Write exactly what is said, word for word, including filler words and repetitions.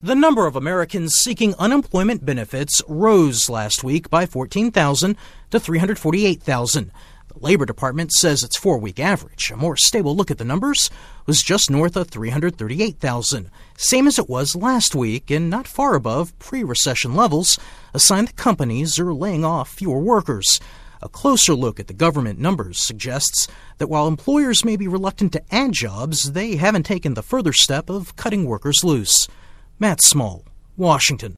The number of Americans seeking unemployment benefits rose last week by fourteen thousand to three hundred forty-eight thousand. The Labor Department says its four-week average, a more stable look at the numbers, was just north of three hundred thirty-eight thousand, same as it was last week and not far above pre-recession levels, a sign that companies are laying off fewer workers. A closer look at the government numbers suggests that while employers may be reluctant to add jobs, they haven't taken the further step of cutting workers loose. Matt Small, Washington.